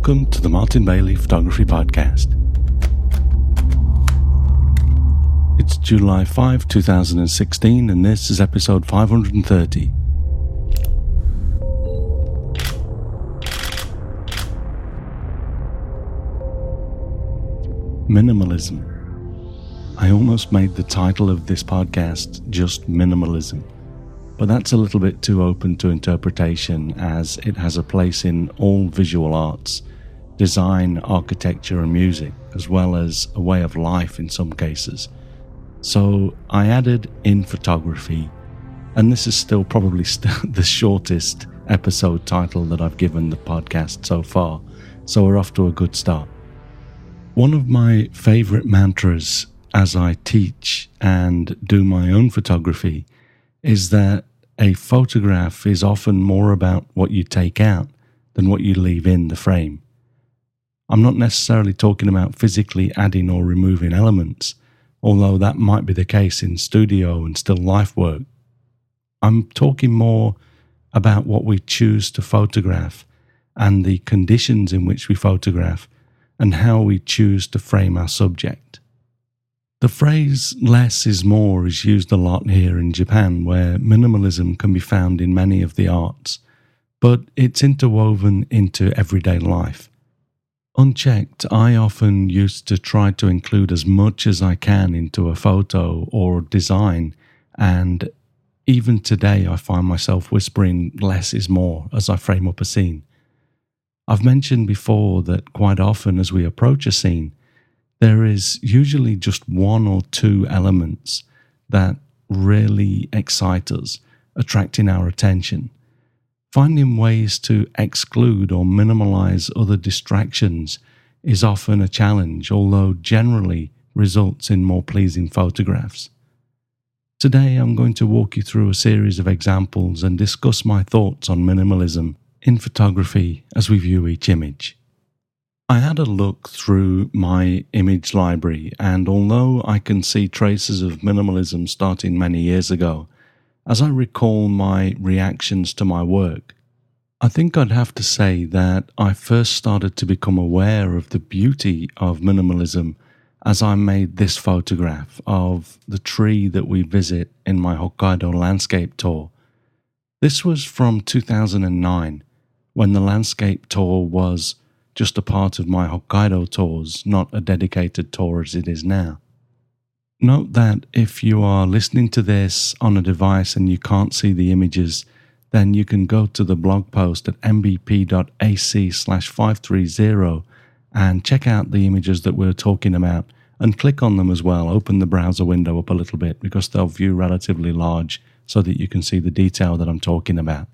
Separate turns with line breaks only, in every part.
Welcome to the Martin Bailey Photography Podcast. It's July 5, 2016, and this is episode 530. Minimalism. I almost made the title of this podcast just minimalism, but that's a little bit too open to interpretation, as it has a place in all visual arts, design, architecture and music, as well as a way of life in some cases. So I added in photography, and this is still probably the shortest episode title that I've given the podcast so far, so we're off to a good start. One of my favourite mantras as I teach and do my own photography is that a photograph is often more about what you take out than what you leave in the frame. I'm not necessarily talking about physically adding or removing elements, although that might be the case in studio and still life work. I'm talking more about what we choose to photograph and the conditions in which we photograph and how we choose to frame our subject. The phrase less is more is used a lot here in Japan, where minimalism can be found in many of the arts, but it's interwoven into everyday life. Unchecked, I often used to try to include as much as I can into a photo or design, and even today I find myself whispering less is more as I frame up a scene. I've mentioned before that quite often as we approach a scene, there is usually just one or two elements that really excite us, attracting our attention. Finding ways to exclude or minimalize other distractions is often a challenge, although generally results in more pleasing photographs. Today I'm going to walk you through a series of examples and discuss my thoughts on minimalism in photography as we view each image. I had a look through my image library, and although I can see traces of minimalism starting many years ago, as I recall my reactions to my work, I think I'd have to say that I first started to become aware of the beauty of minimalism as I made this photograph of the tree that we visit in my Hokkaido landscape tour. This was from 2009, when the landscape tour was just a part of my Hokkaido tours, not a dedicated tour as it is now. Note that if you are listening to this on a device and you can't see the images, then you can go to the blog post at mbp.ac/530 and check out the images that we're talking about and click on them as well. Open the browser window up a little bit because they'll view relatively large so that you can see the detail that I'm talking about.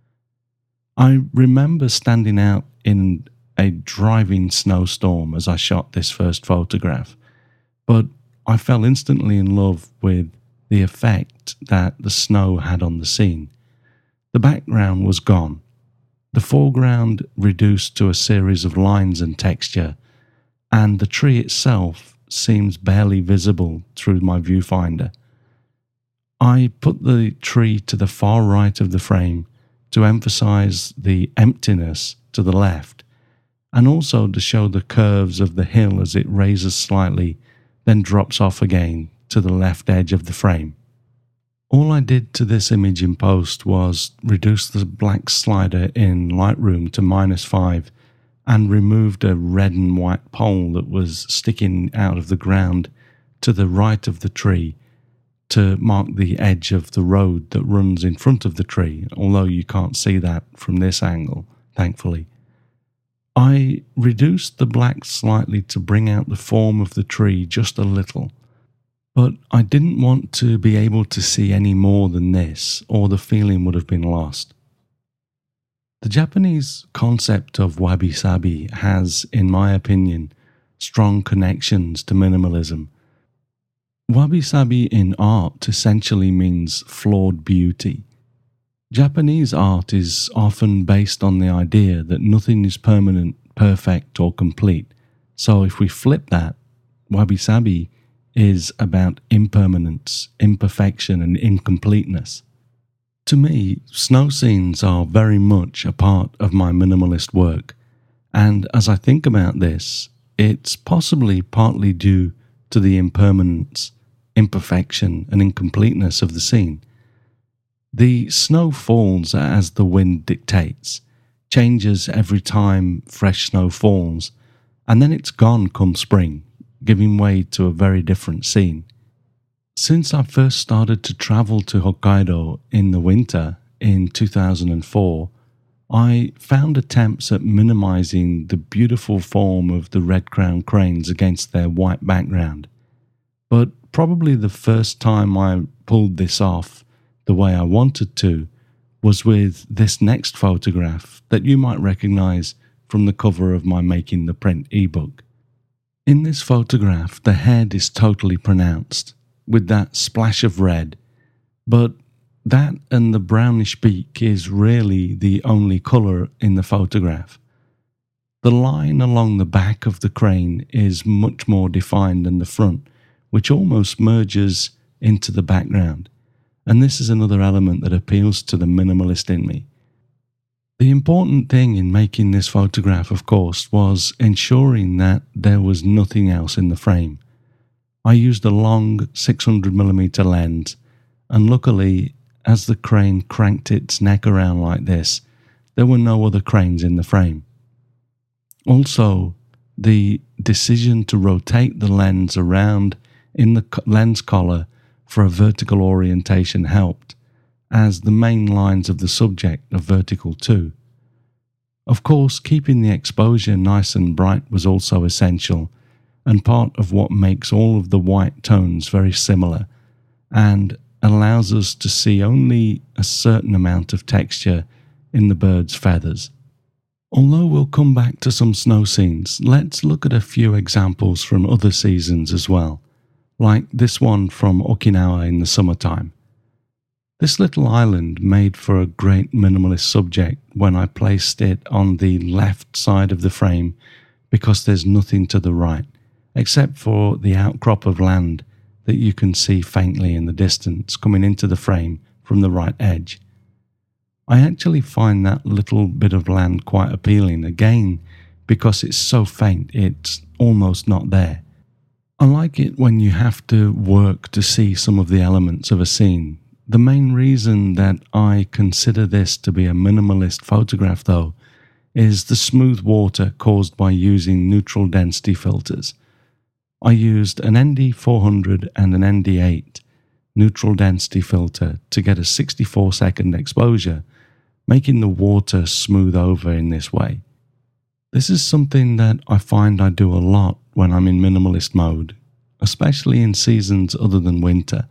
I remember standing out in a driving snowstorm as I shot this first photograph, but I fell instantly in love with the effect that the snow had on the scene. The background was gone, the foreground reduced to a series of lines and texture, and the tree itself seems barely visible through my viewfinder. I put the tree to the far right of the frame to emphasize the emptiness to the left, and also to show the curves of the hill as it raises slightly, then drops off again to the left edge of the frame. All I did to this image in post was reduce the black slider in Lightroom to -5 and removed a red and white pole that was sticking out of the ground to the right of the tree to mark the edge of the road that runs in front of the tree, although you can't see that from this angle, thankfully. I reduced the black slightly to bring out the form of the tree just a little, but I didn't want to be able to see any more than this, or the feeling would have been lost. The Japanese concept of wabi-sabi has, in my opinion, strong connections to minimalism. Wabi-sabi in art essentially means flawed beauty. Japanese art is often based on the idea that nothing is permanent, perfect or complete. So if we flip that, wabi-sabi is about impermanence, imperfection and incompleteness. To me, snow scenes are very much a part of my minimalist work, And as I think about this, it's possibly partly due to the impermanence, imperfection, and incompleteness of the scene. The snow falls as the wind dictates, changes every time fresh snow falls, and then it's gone come spring, giving way to a very different scene. Since I first started to travel to Hokkaido in the winter in 2004, I found attempts at minimizing the beautiful form of the red-crowned cranes against their white background. But probably the first time I pulled this off the way I wanted to was with this next photograph that you might recognize from the cover of my Making the Print ebook. In this photograph, the head is totally pronounced, with that splash of red, but that and the brownish beak is really the only colour in the photograph. The line along the back of the crane is much more defined than the front, which almost merges into the background, and this is another element that appeals to the minimalist in me. The important thing in making this photograph, of course, was ensuring that there was nothing else in the frame. I used a long 600mm lens, and luckily, as the crane cranked its neck around like this, there were no other cranes in the frame. Also, the decision to rotate the lens around in the lens collar for a vertical orientation helped, as the main lines of the subject are vertical too. Of course, keeping the exposure nice and bright was also essential, and part of what makes all of the white tones very similar, and allows us to see only a certain amount of texture in the bird's feathers. Although we'll come back to some snow scenes, let's look at a few examples from other seasons as well, like this one from Okinawa in the summertime. This little island made for a great minimalist subject when I placed it on the left side of the frame because there's nothing to the right, except for the outcrop of land that you can see faintly in the distance coming into the frame from the right edge. I actually find that little bit of land quite appealing, again, because it's so faint it's almost not there. I like it when you have to work to see some of the elements of a scene. The main reason that I consider this to be a minimalist photograph, though, is the smooth water caused by using neutral density filters. I used an ND400 and an ND8 neutral density filter to get a 64-second exposure, making the water smooth over in this way. This is something that I find I do a lot when I'm in minimalist mode, especially in seasons other than winter.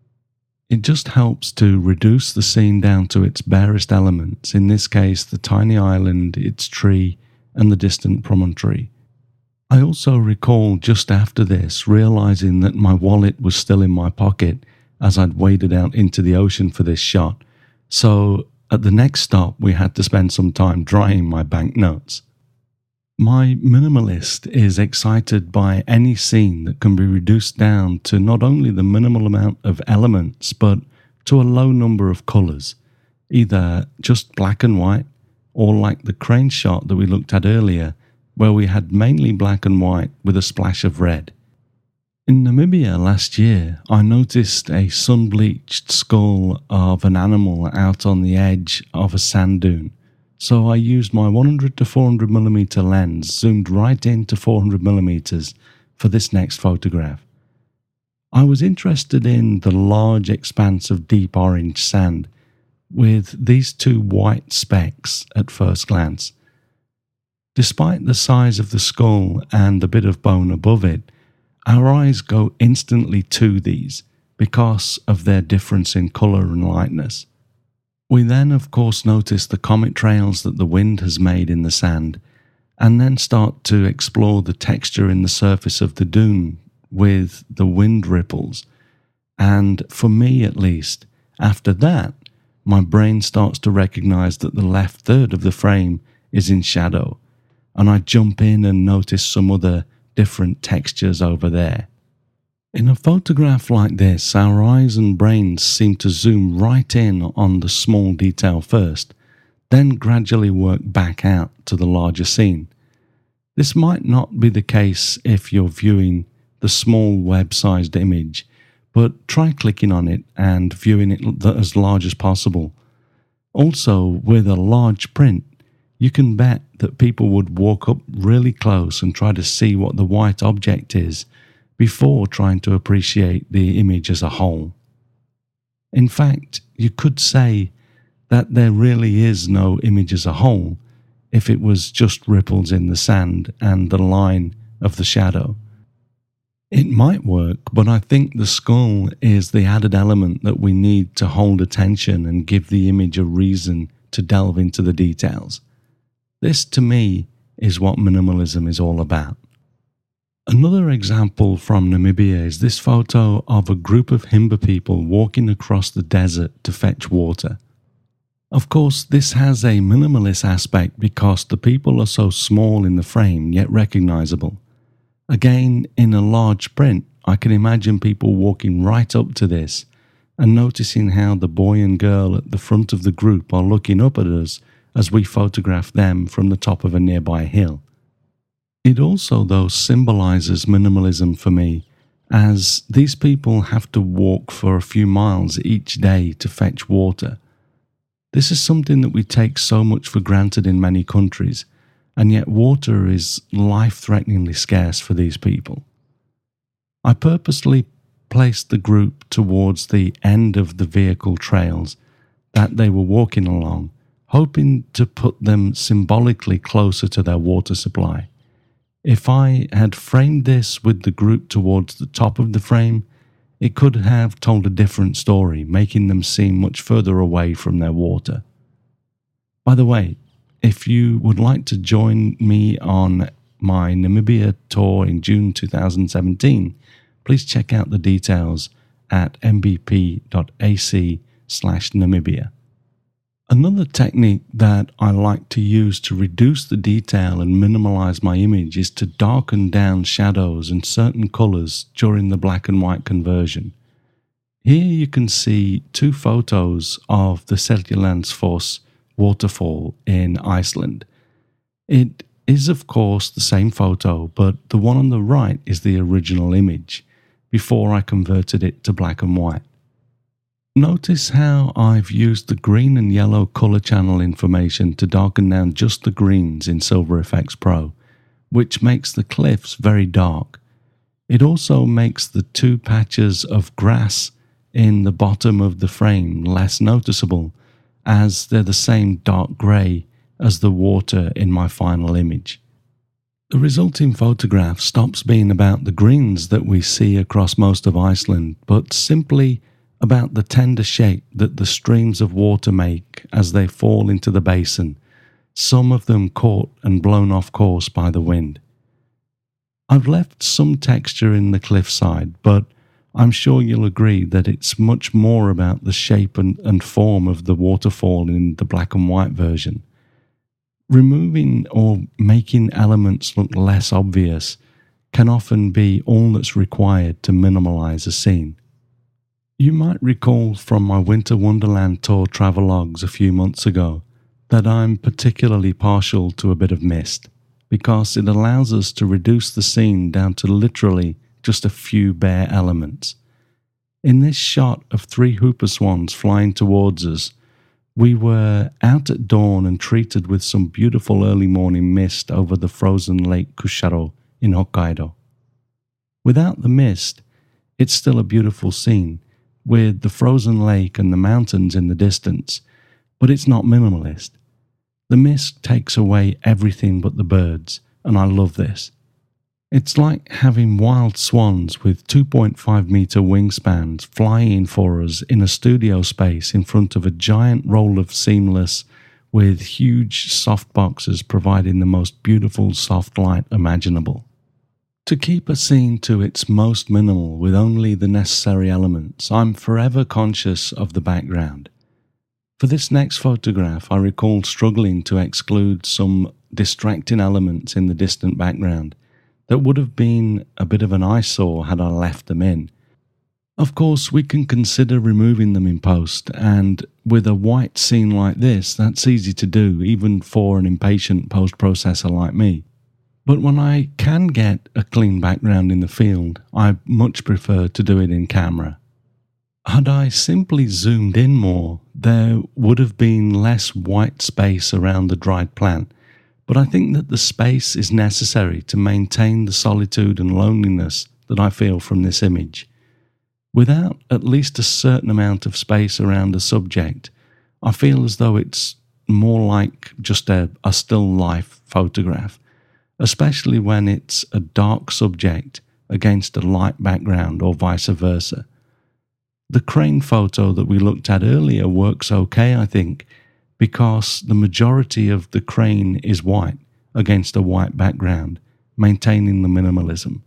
It just helps to reduce the scene down to its barest elements, in this case the tiny island, its tree, and the distant promontory. I also recall just after this realizing that my wallet was still in my pocket as I'd waded out into the ocean for this shot, so at the next stop we had to spend some time drying my banknotes. My minimalist is excited by any scene that can be reduced down to not only the minimal amount of elements but to a low number of colours, either just black and white or like the crane shot that we looked at earlier, where we had mainly black and white with a splash of red. In Namibia last year, I noticed a sun-bleached skull of an animal out on the edge of a sand dune, so I used my 100 to 400mm lens zoomed right into 400mm for this next photograph. I was interested in the large expanse of deep orange sand with these two white specks at first glance. Despite the size of the skull and the bit of bone above it, our eyes go instantly to these because of their difference in colour and lightness. We then, of course, notice the comet trails that the wind has made in the sand, and then start to explore the texture in the surface of the dune with the wind ripples. And for me, at least, after that, my brain starts to recognise that the left third of the frame is in shadow, and I jump in and notice some other different textures over there. In a photograph like this, our eyes and brains seem to zoom right in on the small detail first, then gradually work back out to the larger scene. This might not be the case if you're viewing the small web-sized image, but try clicking on it and viewing it as large as possible. Also, with a large print, you can bet that people would walk up really close and try to see what the white object is before trying to appreciate the image as a whole. In fact, you could say that there really is no image as a whole if it was just ripples in the sand and the line of the shadow. It might work, but I think the skull is the added element that we need to hold attention and give the image a reason to delve into the details. This, to me, is what minimalism is all about. Another example from Namibia is this photo of a group of Himba people walking across the desert to fetch water. Of course, this has a minimalist aspect because the people are so small in the frame yet recognizable. Again, in a large print, I can imagine people walking right up to this and noticing how the boy and girl at the front of the group are looking up at us as we photograph them from the top of a nearby hill. It also, though, symbolizes minimalism for me, as these people have to walk for a few miles each day to fetch water. This is something that we take so much for granted in many countries, and yet water is life-threateningly scarce for these people. I purposely placed the group towards the end of the vehicle trails that they were walking along, hoping to put them symbolically closer to their water supply. If I had framed this with the group towards the top of the frame, it could have told a different story, making them seem much further away from their water. By the way, if you would like to join me on my Namibia tour in June 2017, please check out the details at mbp.ac/Namibia. Another technique that I like to use to reduce the detail and minimize my image is to darken down shadows and certain colors during the black and white conversion. Here you can see two photos of the Seljalandsfoss waterfall in Iceland. It is of course the same photo, but the one on the right is the original image before I converted it to black and white. Notice how I've used the green and yellow color channel information to darken down just the greens in Silver Efex Pro, which makes the cliffs very dark. It also makes the two patches of grass in the bottom of the frame less noticeable, as they're the same dark grey as the water in my final image. The resulting photograph stops being about the greens that we see across most of Iceland, but simply about the tender shape that the streams of water make as they fall into the basin, some of them caught and blown off course by the wind. I've left some texture in the cliffside, but I'm sure you'll agree that it's much more about the shape and form of the waterfall in the black and white version. Removing or making elements look less obvious can often be all that's required to minimalize a scene. You might recall from my Winter Wonderland tour travelogues a few months ago that I'm particularly partial to a bit of mist, because it allows us to reduce the scene down to literally just a few bare elements. In this shot of 3 Hooper swans flying towards us, we were out at dawn and treated with some beautiful early morning mist over the frozen Lake Kusharo in Hokkaido. Without the mist, it's still a beautiful scene, with the frozen lake and the mountains in the distance, but it's not minimalist. The mist takes away everything but the birds, and I love this. It's like having wild swans with 2.5 meter wingspans flying for us in a studio space in front of a giant roll of seamless with huge softboxes providing the most beautiful soft light imaginable. To keep a scene to its most minimal with only the necessary elements, I'm forever conscious of the background. For this next photograph, I recall struggling to exclude some distracting elements in the distant background that would have been a bit of an eyesore had I left them in. Of course, we can consider removing them in post, and with a white scene like this, that's easy to do, even for an impatient post-processor like me. But when I can get a clean background in the field, I much prefer to do it in camera. Had I simply zoomed in more, there would have been less white space around the dried plant, but I think that the space is necessary to maintain the solitude and loneliness that I feel from this image. Without at least a certain amount of space around a subject, I feel as though it's more like just a still life photograph, especially when it's a dark subject against a light background or vice versa. The crane photo that we looked at earlier works okay, I think, because the majority of the crane is white against a white background, maintaining the minimalism.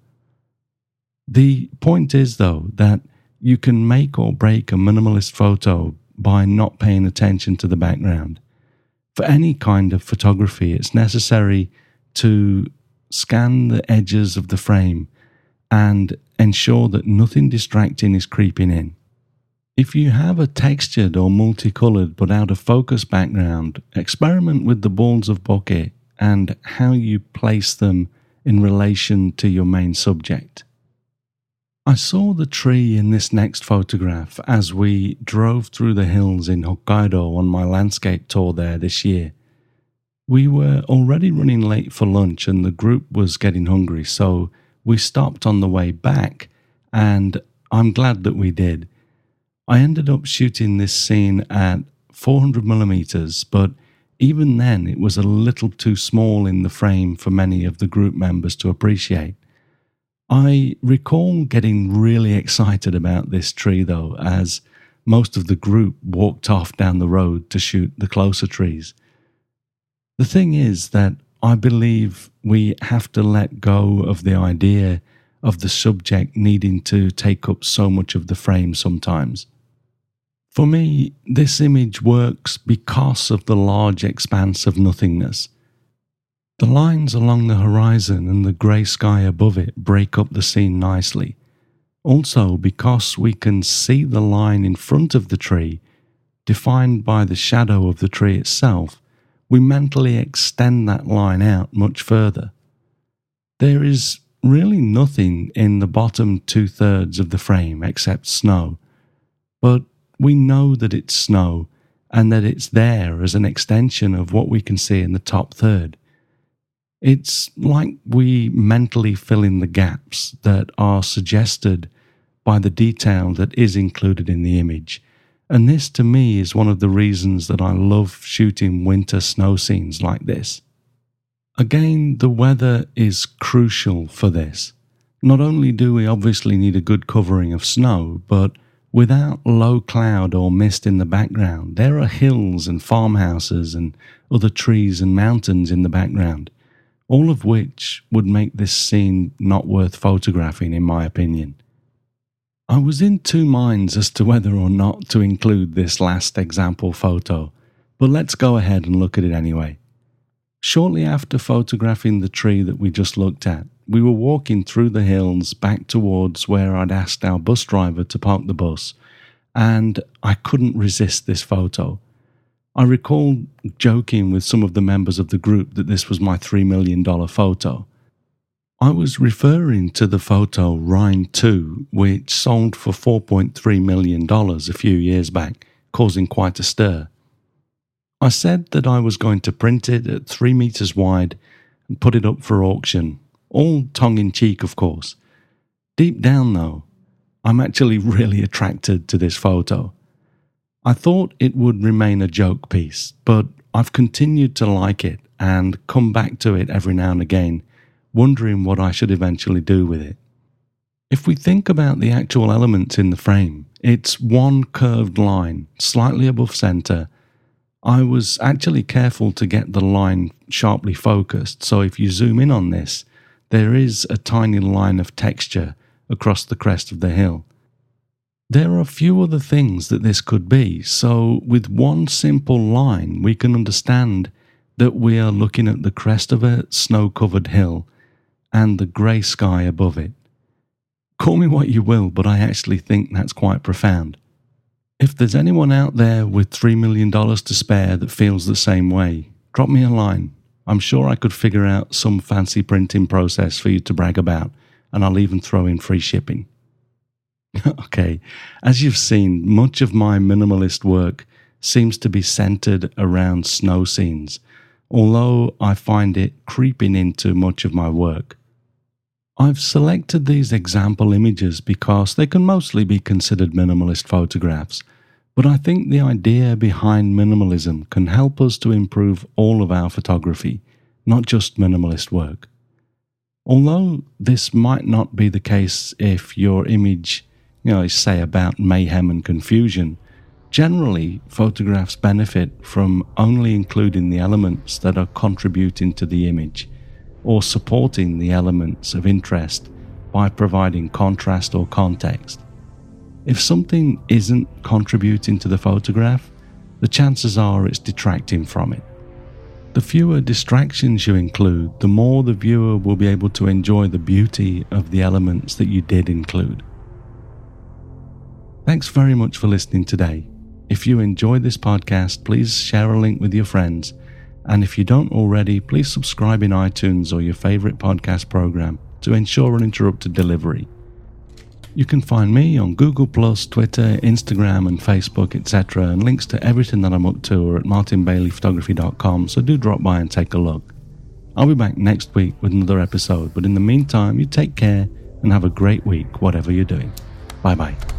The point is, though, that you can make or break a minimalist photo by not paying attention to the background. For any kind of photography, it's necessary to scan the edges of the frame and ensure that nothing distracting is creeping in. If you have a textured or multicolored but out of focus background, experiment with the balls of bucket and how you place them in relation to your main subject. I saw the tree in this next photograph as we drove through the hills in Hokkaido on my landscape tour there this year. We were already running late for lunch and the group was getting hungry, so we stopped on the way back, and I'm glad that we did. I ended up shooting this scene at 400mm, but even then it was a little too small in the frame for many of the group members to appreciate. I recall getting really excited about this tree though, as most of the group walked off down the road to shoot the closer trees. The thing is that I believe we have to let go of the idea of the subject needing to take up so much of the frame sometimes. For me, this image works because of the large expanse of nothingness. The lines along the horizon and the grey sky above it break up the scene nicely. Also, because we can see the line in front of the tree, defined by the shadow of the tree itself, we mentally extend that line out much further. There is really nothing in the bottom 2/3 of the frame except snow, but we know that it's snow and that it's there as an extension of what we can see in the top third. It's like we mentally fill in the gaps that are suggested by the detail that is included in the image. And this to me is one of the reasons that I love shooting winter snow scenes like this. Again, the weather is crucial for this. Not only do we obviously need a good covering of snow, but without low cloud or mist in the background, there are hills and farmhouses and other trees and mountains in the background, all of which would make this scene not worth photographing, in my opinion. I was in two minds as to whether or not to include this last example photo, but let's go ahead and look at it anyway. Shortly after photographing the tree that we just looked at, we were walking through the hills back towards where I'd asked our bus driver to park the bus, and I couldn't resist this photo. I recall joking with some of the members of the group that this was my $3 million photo. I was referring to the photo Rhine 2, which sold for $4.3 million a few years back, causing quite a stir. I said that I was going to print it at 3 meters wide and put it up for auction, all tongue-in-cheek of course. Deep down though, I'm actually really attracted to this photo. I thought it would remain a joke piece, but I've continued to like it and come back to it every now and again, wondering what I should eventually do with it. If we think about the actual elements in the frame, it's one curved line, slightly above center. I was actually careful to get the line sharply focused, so if you zoom in on this, there is a tiny line of texture across the crest of the hill. There are a few other things that this could be, so with one simple line we can understand that we are looking at the crest of a snow-covered hill and the grey sky above it. Call me what you will, but I actually think that's quite profound. If there's anyone out there with $3 million to spare that feels the same way, drop me a line. I'm sure I could figure out some fancy printing process for you to brag about, and I'll even throw in free shipping. Okay, as you've seen, much of my minimalist work seems to be centered around snow scenes, although I find it creeping into much of my work. I've selected these example images because they can mostly be considered minimalist photographs, but I think the idea behind minimalism can help us to improve all of our photography, not just minimalist work. Although this might not be the case if your image, is say about mayhem and confusion, generally photographs benefit from only including the elements that are contributing to the image, or supporting the elements of interest by providing contrast or context. If something isn't contributing to the photograph, the chances are it's detracting from it. The fewer distractions you include, the more the viewer will be able to enjoy the beauty of the elements that you did include. Thanks very much for listening today. If you enjoyed this podcast, please share a link with your friends. And if you don't already, please subscribe in iTunes or your favorite podcast program to ensure uninterrupted delivery. You can find me on Google+, Twitter, Instagram and Facebook, etc. and links to everything that I'm up to are at martinbaileyphotography.com, so do drop by and take a look. I'll be back next week with another episode, but in the meantime, you take care and have a great week, whatever you're doing. Bye-bye.